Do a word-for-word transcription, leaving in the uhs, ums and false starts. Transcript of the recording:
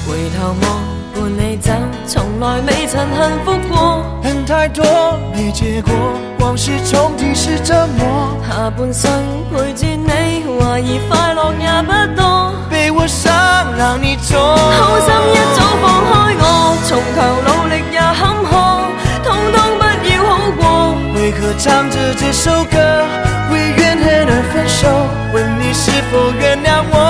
回頭望，伴你走，從來未曾幸福過。 恨太多沒結果，往事重提是折磨。 下半生陪住你，懷疑快樂也不多。 被我傷讓你走， 好心一早放開我，從頭努力也坎坷，通通不要好過。 為何唱着這首歌為怨恨而分手？問你是否原諒我？